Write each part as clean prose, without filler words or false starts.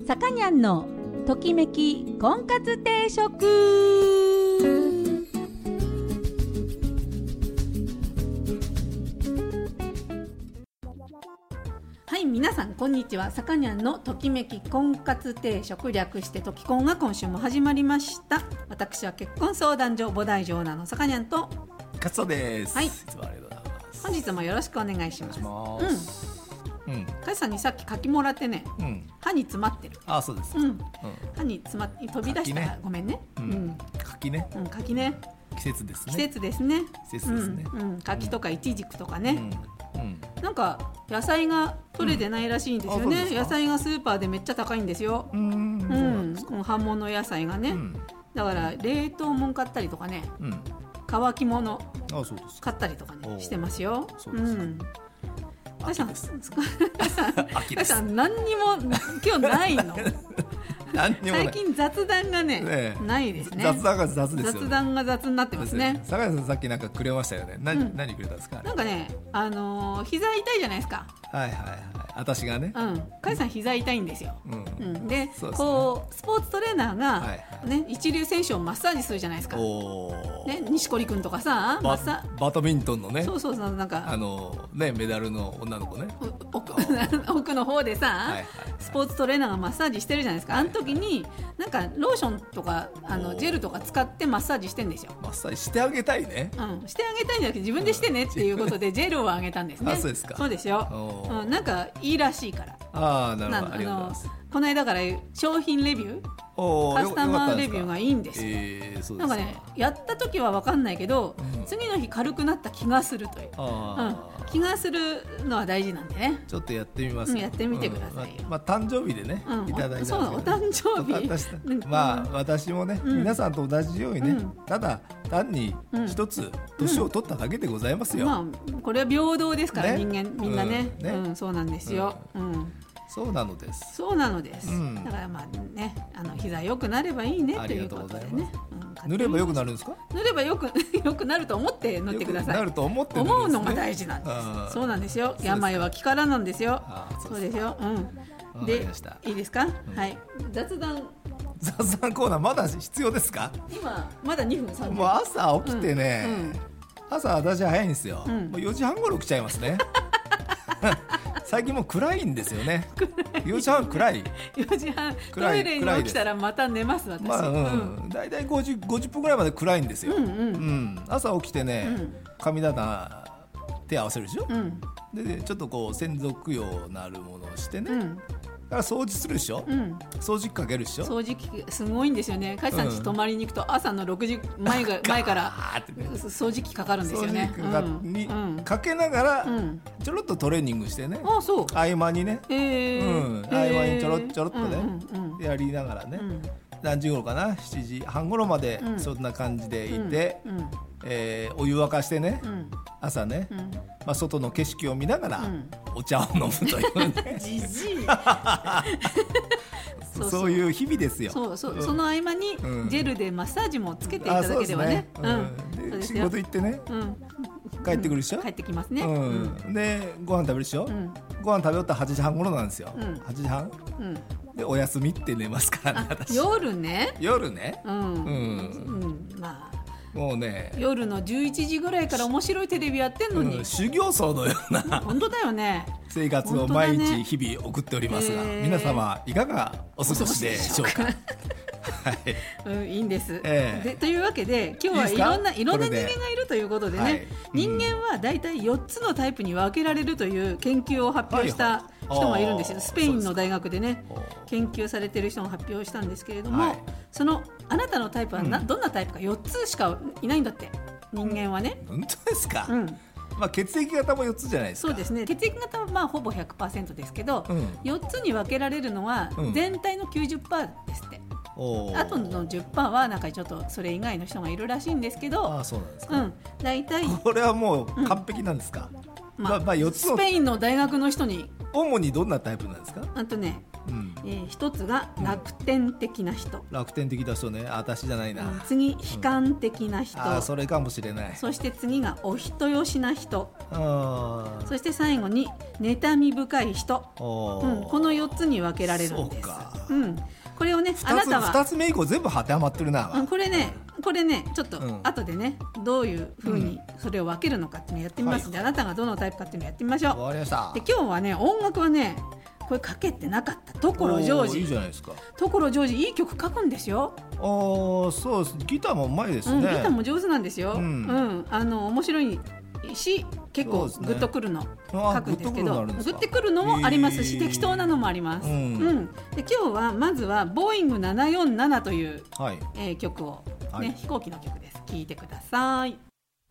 さかにゃんのときめき婚活定食。はい、皆さんこんにちは。さかにゃんのときめき婚活定食、略してとき婚が今週も始まりました。私は結婚相談所菩提寺オーナーのさかにゃんと勝田です。 はい、 いつもありがとうございます。 本日もよろしくお願いします。カズさんにさっき柿もらってね、歯に詰まってる。 あ、そうです、 歯に詰まって飛び出したら、ごめんね。 柿ね、 柿ね、 季節ですね。 季節ですね。柿とかイチジクとかね、なんか野菜が取れてないらしいんですよね。野菜がスーパーでめっちゃ高いんですよ。葉物野菜がね、だから冷凍もん買ったりとかね、乾き物買ったりとかねしてますよ。カズさん何にも今日ないの？最近雑談がね、ないですね。 雑談が雑ですよね。 雑談が雑になってますね。 坂井さんさっきなんかくれましたよね。何くれたんですか？ なんかね、膝痛いじゃないですか。 はいはいはい。私がね。 カズさん膝痛いんですよ。で、こうスポーツトレーナーがね、一流選手をマッサージするじゃないですか。ね、錦織君とかさ、 バドミントンのね。 そうなんかね、メダルの女の子ね。 奥の方でさ、スポーツトレーナーがマッサージしてるじゃないですか。あの時になんかローションとかジェルとか使ってマッサージしてんですよ。 マッサージしてあげたいね。 してあげたいんじゃなくて自分でしてねっていうことでジェルをあげたんですね。 そうですか。 そうですよ。なんかいいらしいから。 なるほど。ありがとうございます。 この間から商品レビュー、カスタマーレビューがいいんですよ。なんかね、やった時は分かんないけど、次の日軽くなった気がするという、気がするのは大事なんでね。 ちょっとやってみます。 やってみてくださいよ。 誕生日でね、いただいた。 そう、お誕生日。 私もね、皆さんと同じようにね、ただ単に一つ年を取っただけでございますよ。 これは平等ですから人間みんなね。そうなんですよ。 そうなのです。 そうなのです。だからまあね、膝良くなればいいねということでね。 塗れば良くなるんですか？ 塗れば良くなると思って塗ってください。 なると思って思うのが大事なんです。そうなんですよ。病は気からなんですよ。そうですよ。で、いいですか？はい。雑談コーナーまだ必要ですか？ 今まだ2分3分。 もう朝起きてね、朝私早いんですよ。もう4時半頃起きちゃいますね。最近もう暗いんですよね。4時半暗い。 4時半トイレに起きたらまた寝ます私。 だいたい50分ぐらいまで暗いんですよ。朝起きてね、神棚手合わせるでしょ。でちょっとこう洗濯用なるものをしてね。から掃除するでしょ、掃除機かけるでしょ。 掃除機すごいんですよね。カジさん家泊まりに行くと朝の6時前から掃除機かかるんですよね。 にかけながらちょろっとトレーニングしてね、合間にね、合間にちょろっとねやりながらね、何時頃かな、7時半頃までそんな感じでいて、お湯沸かしてね、朝ね、外の景色を見ながらお茶を飲むというね。 じじい。 そういう日々ですよ。 その合間にジェルでマッサージもつけていただければね。 仕事行ってね、帰ってくるでしょ。 帰ってきますね。 でご飯食べるでしょ。ご飯食べ終わったら8時半頃なんですよ。8時半でお休みって寝ますからね。 夜ね。 まあもうね、 夜の11時ぐらいから面白いテレビやってんのに、 修行僧のような本当だよね。 生活を毎日日々送っておりますが、皆様いかがお過ごしでしょうか。 いいんです。というわけで今日はいろんな人間がいるということでね、人間はだいたい4つのタイプに分けられるという研究を発表した人がいるんですよ。スペインの大学でね研究されている人が発表したんですけれども、そのあなたのタイプはどんなタイプか4つしかいないんだって、人間はね。 本当ですか？血液型も4つじゃないですか。 そうですね。血液型はほぼ 100% ですけど、4つに分けられるのは全体の 90% ですって。あとの 10% はなんかちょっとそれ以外の人がいるらしいんですけど、 そうなんですか。 だいたいこれはもう完璧なんですか。4つのスペインの大学の人に。 主にどんなタイプなんですか？ 一つが楽天的な人。 楽天的な人ね。私じゃないな。 次悲観的な人。 それかもしれない。 そして次がお人よしな人。そして最後に妬み深い人。この4つに分けられるんです。 これをね、あなたは 2つ目以降全部当てはまってるな。 これねちょっと後でね、どういう風にそれを分けるのかっていうのをやってみますので、あなたがどのタイプかっていうのをやってみましょう。 わかりました。 で今日はね、音楽はね、これかけてなかった所ジョージ。 いいじゃないですか。 所ジョージいい曲書くんですよ。 そうです。ギターもうまいですね。 ギターも上手なんですよ。面白いし、結構グッとくるの書くんですけど、グッてくるのもありますし、適当なのもあります。で今日はまずはボーイング747という曲をね、飛行機の曲です。聴いてください。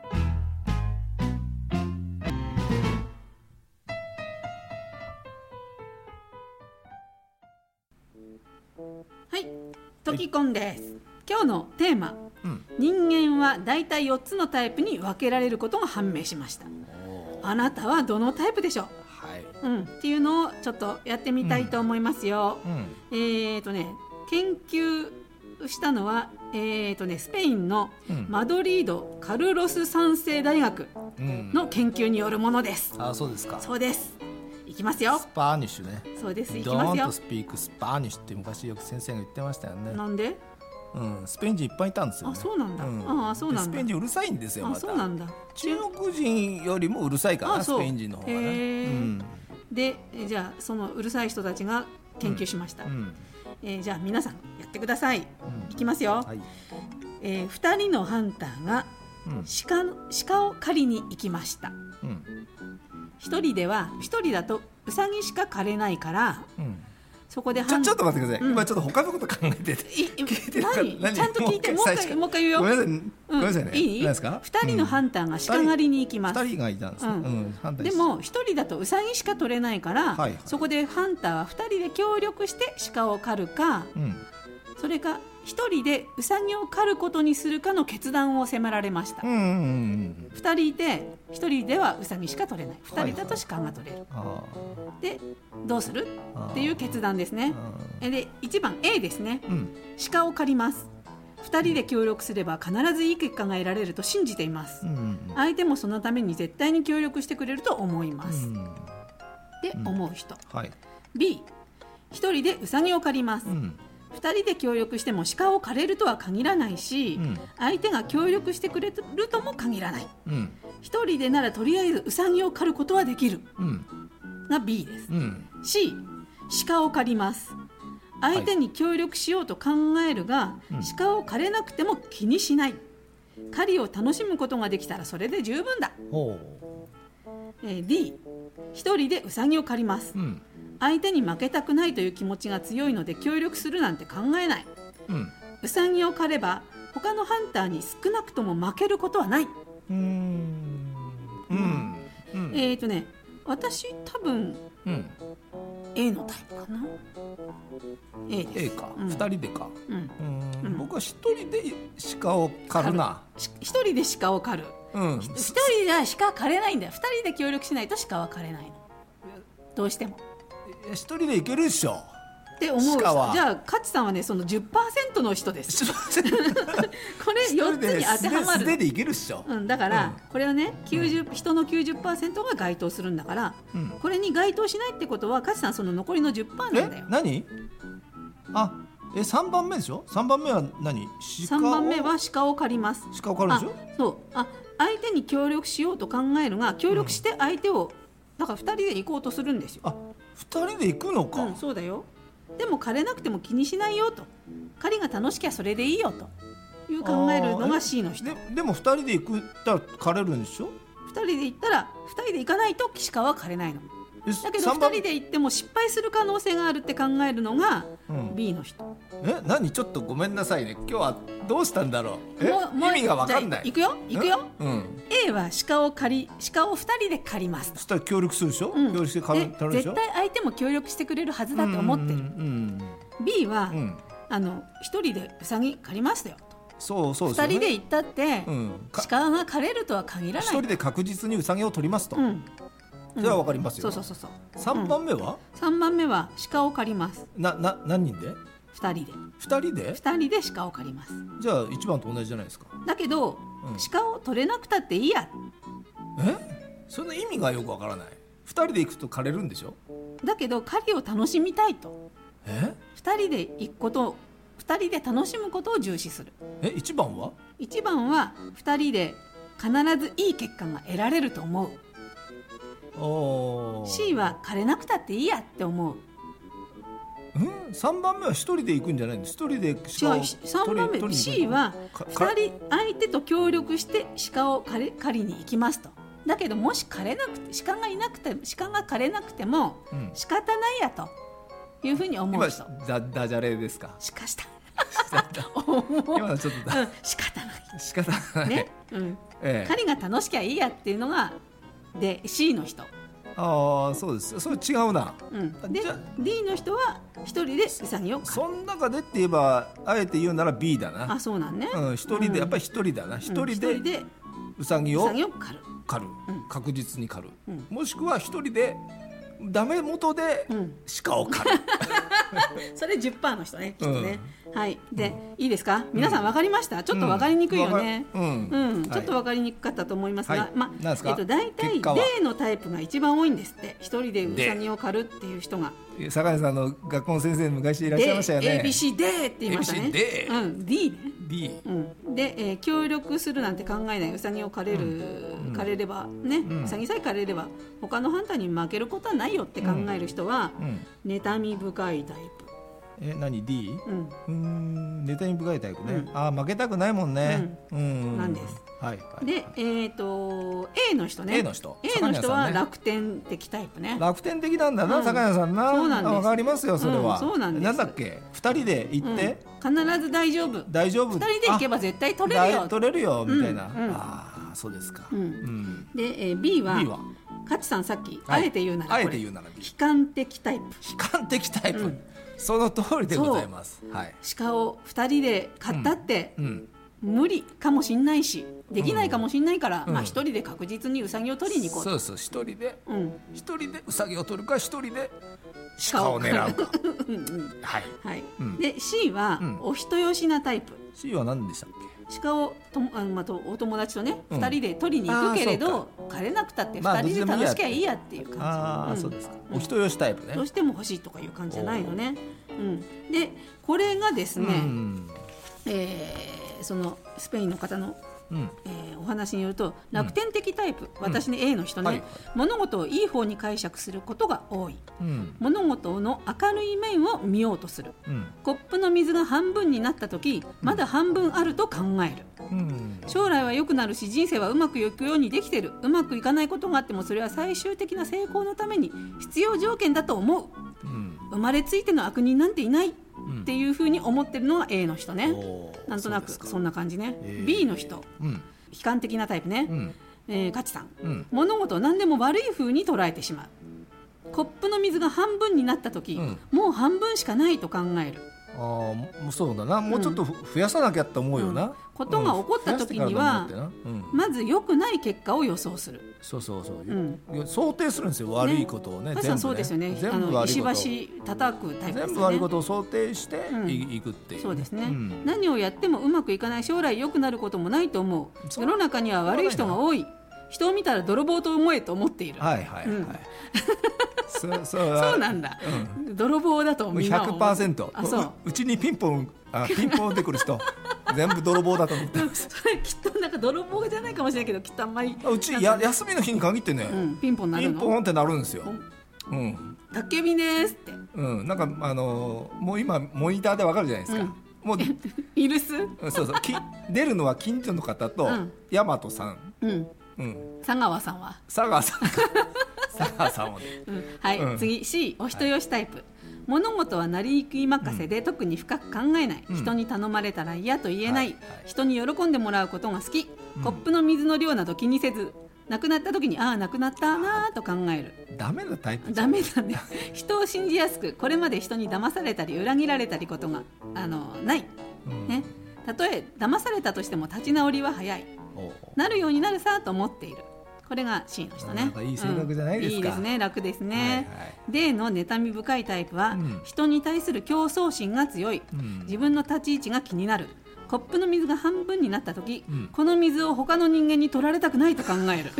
はい、トキコンです。今日のテーマ、人間はだいたい4つのタイプに分けられることが判明しました。あなたはどのタイプでしょう。っていうのをちょっとやってみたいと思いますよ。研究したのは、スペインのマドリードカルロス3世大学の研究によるものです。 そうですか。 そうです。いきますよ。 スパーニッシュね。 そうです。いきますよ。 Don't speak スパーニッシュって昔よく先生が言ってましたよね。 なんで？ スペイン人いっぱいいたんですよ、ね。 そうなんだ。そうなんだ。 スペイン人うるさいんですよ。 そうなんだ。 中国人よりもうるさいから、スペイン人の方がね。 で、じゃあそのうるさい人たちが研究しました。じゃあ皆さんやってください。いきますよ。2人のハンターが鹿を狩りに行きました。1人だとウサギしか狩れないから、そこでちょっと待ってください。今ちょっと他のこと考えてて。 何？ちゃんと聞いて。もう一回言うよ。 ごめんなさいね。いい？何ですか ？2人のハンターが鹿狩りに行きます。 2人がいたんですね。 でも1人だとウサギしか取れないから、そこでハンターは2人で協力して鹿を狩るか、それか1人でウサギを狩ることにするかの決断を迫られました。2人いて1人ではウサギしか取れない、2人だと鹿が取れる。でどうするっていう決断ですね。で1番 A ですね。鹿を狩ります。2人で協力すれば必ずいい結果が得られると信じています。相手もそのために絶対に協力してくれると思います。で思う人、B、1人でウサギを狩ります。2人で協力しても鹿を狩れるとは限らないし、相手が協力してくれるとも限らない。1人でならとりあえずウサギを狩ることはできる、が B です。C、鹿を狩ります。相手に協力しようと考えるが、鹿を狩れなくても気にしない。狩りを楽しむことができたらそれで十分だ。D、一人でウサギを狩ります。相手に負けたくないという気持ちが強いので協力するなんて考えない。ウサギを狩れば他のハンターに少なくとも負けることはない。私多分、A のタイプかな。 A です。 A か、2人でか。僕は1人で鹿を狩るな。 1人で鹿を狩る。1人では鹿は狩れないんだよ。2人で協力しないと鹿は狩れないの、どうしても。 1人でいけるでしょって思う。じゃあカチさんはね、その 10% の人です。これ4つに当てはまる。 素手でいけるっしょ。 だから、これはね、人の 90% が該当するんだから、これに該当しないってことはカチさんその残りの 10% なんだよ。 何？3番目でしょ。3番目は何 ？3番目は鹿を狩ります。 鹿を狩るんでしょ。 そう。相手に協力しようと考えるが、協力して相手を、だから2人で行こうとするんですよ。 2人で行くのか。 そうだよ。でも狩れなくても気にしないよと、狩りが楽しきゃそれでいいよという考えるのが C の人。 でも2人で行ったら狩れるんでしょ。 2人で行ったら2人で行かないと鹿は狩れないの。だけど2人で行っても失敗する可能性があるって考えるのが B の人。 何？ちょっとごめんなさいね。今日はどうしたんだろう。意味が分かんない。 行くよ。A は鹿を2人で狩ります。 そしたら協力するでしょ。協力して狩るでしょ。 絶対相手も協力してくれるはずだと思ってる。B は1人でウサギ狩りましたよと。 そう2 人で行ったって鹿が狩れるとは限らない。 1人で確実にウサギを取りますと。それは分かりますよ。 そう。 3番目は ？3番目は鹿を狩ります。 何人で ？2人で。2人で鹿を狩ります。 じゃあ1番と同じじゃないですか。 だけど、鹿を取れなくたっていいや。 その意味がよくわからない。2人で行くと狩れるんでしょ。 だけど狩りを楽しみたいと。2 2人で行くことを2人で楽しむことを重視する。 1番は 1番は2人で必ずいい結果が得られると思う。C は枯れなくたっていいやって思う。 3番目は1人で行くんじゃないの？1人で鹿を 3番目 C は2人相手と協力して鹿を狩りに行きますと。だけどもし鹿がいなくて鹿が枯れなくても仕方ないやというふうに思う人。 今ダジャレですか？ 鹿した今のちょっと仕方ない仕方ないね、 狩りが楽しきゃいいやっていうのがで C の人。 そうです。それ違うな、 で D の人は一人でウサギを狩る。 その中でって言えばあえて言うなら B だな。 そうなんね。 一人でやっぱり一人だな。一人でウサギを狩る、確実に狩る、もしくは一人でダメ元で鹿を狩る、 それ 10% の人ね、きっとね、はい。で、いいですか、皆さん分かりました？ちょっと分かりにくいよね、ちょっと分かりにくかったと思いますが、大体 D のタイプが一番多いんですって。一人でウサギを狩るっていう人が。 坂井さんの学校の先生昔いらっしゃいましたよね。 ABCD って言いましたね。 D ね。で、協力するなんて考えない。ウサギを狩れればね、ウサギさえ狩れれば他のハンターに負けることはないよって考える人は、妬み深いタイプ。 何 D？ 妬み深いタイプね。負けたくないもんね。 なんです。で、A の人ね。A の人は楽天的タイプね。 楽天的なんだな、坂谷さんな。 そうなんです。 わかりますよ、それは。 そうなんです。 なんだっけ、2人で行って必ず大丈夫。2人で行けば絶対取れるよみたいな。 そうですか。 で、B は勝さん、さっきあえて言うなら悲観的タイプ。 悲観的タイプ、その通りでございます。 鹿を2人で飼ったって無理かもしんないし、できないかもしんないから、1人で確実にウサギを取りに行こう。 そうそう、1人でウサギを取るか、1人で鹿を狙うか。 で C はお人よしなタイプ。 C は何でしたっけ？ 鹿をお友達とね、2人で取りに行くけれど狩れなくたって2人で楽しきゃいいやっていう感じ。 そうですか。お人よしタイプね。 どうしても欲しいとかいう感じじゃないのね。でこれがですね、そのスペインの方のお話によると、楽天的タイプ、私ね A の人ね、物事をいい方に解釈することが多い、物事の明るい面を見ようとする、コップの水が半分になった時、まだ半分あると考える、将来は良くなるし人生はうまくいくようにできてる。うまくいかないことがあってもそれは最終的な成功のために必要条件だと思う、生まれついての悪人なんていないっていうふうに思ってるのが A の人ね。なんとなくそんな感じね。B の人、悲観的なタイプね。ガチさん、物事を何でも悪い風に捉えてしまう。コップの水が半分になった時、もう半分しかないと考える。 そうだな、もうちょっと増やさなきゃって思うよな、 ことが起こった時には、まず良くない結果を予想する。 そう、想定するんですよ、悪いことをね。全部そうですよね。石橋叩くタイプですね。 全部悪いことを想定していくっていう。 そうですね。何をやってもうまくいかない、将来良くなることもないと思う。世の中には悪い人が多い。人を見たら泥棒と思えと思っている。そうなんだ。泥棒だとみんな思う。 100%。うちにピンポンで来る人全部泥棒だと思ってます。 それきっとなんか泥棒じゃないかもしれないけど、きっとあんまりうち休みの日に限ってね、 ピンポンなるの。 ピンポンってなるんですよ。 宅急便ですって。 なんかもう今モニターでわかるじゃないですか。もうイルス。 そう出るのは近所の方と大和さん。 佐川さんは。 佐川さんはね。次 C、 お人よしタイプ。物事は成り行き任せで特に深く考えない、人に頼まれたら嫌と言えない、人に喜んでもらうことが好き、コップの水の量など気にせず、なくなった時になくなったなと考える。 ダメなタイプ。 ダメだね。人を信じやすく、これまで人に騙されたり裏切られたりことがない、ね。たとえ騙されたとしても立ち直りは早い、なるようになるさと思っている。これが C の人ね。 いい性格じゃないですか。 いいですね、楽ですね。D の妬み深いタイプは、人に対する競争心が強い、自分の立ち位置が気になる。コップの水が半分になった時、この水を他の人間に取られたくないと考える。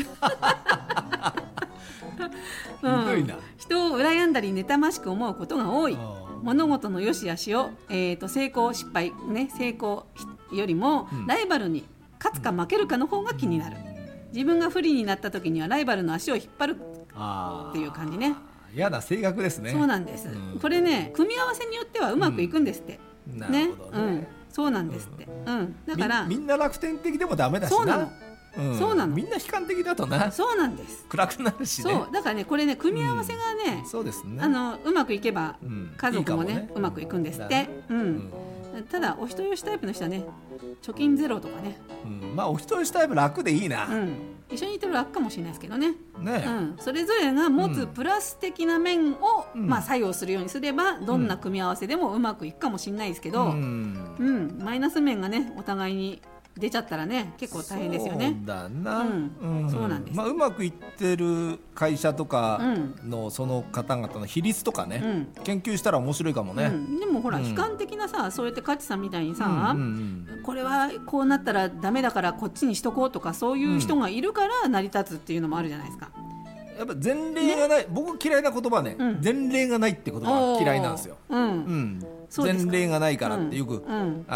人を羨んだり妬ましく思うことが多い。 物事の良し悪しを、成功失敗ね、成功よりも、ライバルに勝つか負けるかの方が気になる。自分が不利になった時にはライバルの足を引っ張るっていう感じね。 嫌な性格ですね。 そうなんです、これね、組み合わせによってはうまくいくんですって、 なるほどね、 そうなんですって、だからみんな楽天的でもダメだしな。 そうなの、そうなの。 みんな悲観的だとな、 そうなんです、 暗くなるしね。 そうだからね、これね、組み合わせがね、 そうですね、 うまくいけば、家族もね、うまくいくんですって。ただお人よしタイプの人はね、貯金ゼロとかね、 まあお人よしタイプ楽でいいな、 一緒にいてる楽かもしれないですけどね。それぞれが持つプラス的な面を、作用するようにすれば、どんな組み合わせでもうまくいくかもしれないですけど、マイナス面がね、お互いに出ちゃったらね、結構大変ですよね。 そうだな、 そうなんです。 うまくいってる会社とかのその方々の比率とかね、研究したら面白いかもね。 でもほら、悲観的なさ、そうやってカチさんみたいにさ、これはこうなったらダメだからこっちにしとこうとか、そういう人がいるから成り立つっていうのもあるじゃないですか。 やっぱ前例がない、僕嫌いな言葉ね、前例がないって言葉嫌いなんですよ。前例がないからってよく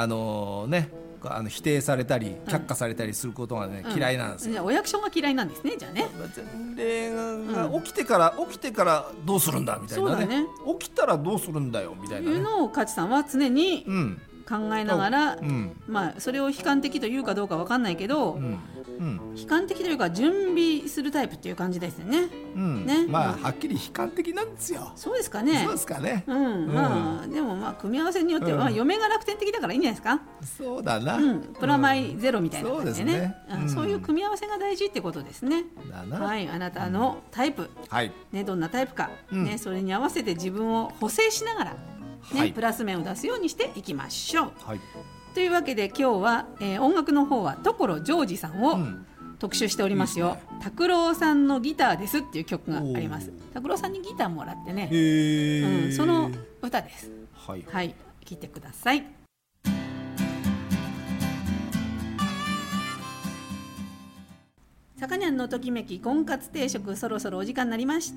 否定されたり却下されたりすることがね、嫌いなんですよ。 じゃあお役所が嫌いなんですね、じゃあね。 前例が起きてからどうするんだみたいなね、起きたらどうするんだよみたいなね、 いうのを勝さんは常に考えながら、それを悲観的というかどうか分かんないけど、悲観的というか準備するタイプっていう感じですよね。 はっきり悲観的なんですよ。 そうですかね。 そうですかね。 でも組み合わせによっては、嫁が楽天的だからいいんじゃないですか。 そうだな、 プラマイゼロみたいな感じでね、そういう組み合わせが大事ってことですね。はい、あなたのタイプ、どんなタイプか、それに合わせて自分を補正しながら、プラス面を出すようにしていきましょう。というわけで今日は、音楽の方は所ジョージさんを特集しておりますよ。拓郎さんのギターですっていう曲があります。拓郎さんにギターもらってね、その歌です。はい、聴いてください。さかにゃんのときめき婚活定食、そろそろお時間になりました。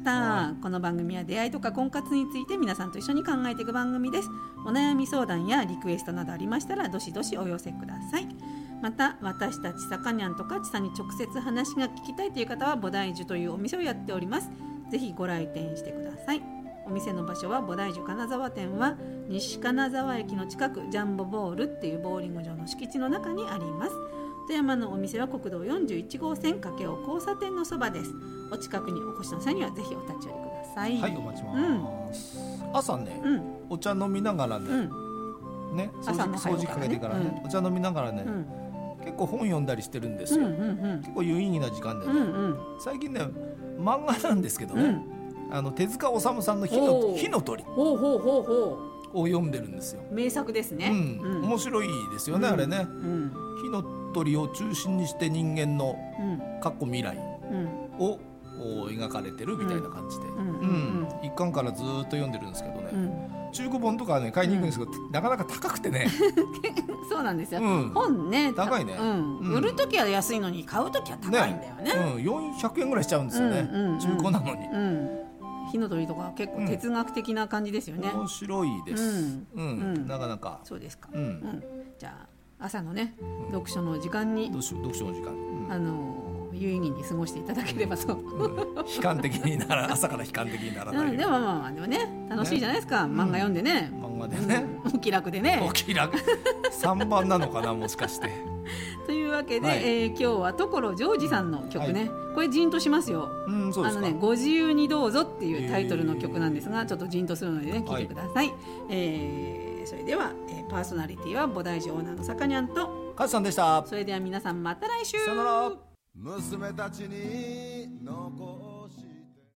この番組は出会いとか婚活について皆さんと一緒に考えていく番組です。お悩み相談やリクエストなどありましたらどしどしお寄せください。また私たちさかにゃんとかちさんに直接話が聞きたいという方は菩提樹というお店をやっております。ぜひご来店してください。お店の場所は菩提樹金沢店は西金沢駅の近く、ジャンボボールっていうボーリング場の敷地の中にあります。富山のお店は国道41号線掛尾交差点のそばです。お近くにお越しの際にはぜひお立ち寄りください。 はい、お待ちます。朝ね、お茶飲みながらね、掃除かけてからね、お茶飲みながらね、結構本読んだりしてるんですよ。結構有意義な時間でね、最近ね、漫画なんですけどね、手塚治虫さんの火の鳥を読んでるんですよ。 名作ですね。 面白いですよね、あれね。火の鳥を中心にして人間の過去未来を描かれてるみたいな感じで、一巻からずっと読んでるんですけどね、中古本とかね買いに行くんですけど、なかなか高くてねそうなんですよ、本ね高いね、 売るときは安いのに買うときは高いんだよね。 400円ぐらいしちゃうんですよね、中古なのに。 火の鳥とか結構哲学的な感じですよね。 面白いです、なかなか。 そうですか。じゃあ朝のね、読書の時間に読書の時間、 有意義に過ごしていただければと、 悲観的になら朝から悲観的にならない。 でもでもね、楽しいじゃないですか、漫画読んでね。 漫画でね、 お気楽でね。 お気楽3番なのかな、もしかして。 というわけで、今日は所ジョージさんの曲ね、これジーンとしますよ。ご自由にどうぞっていうタイトルの曲なんですが、ちょっとジーンとするのでね、聴いてください。それでは、パーソナリティは菩提樹オーナーのさかにゃんとかずさんでした。 それでは皆さんまた来週。 さよなら。 娘たちに残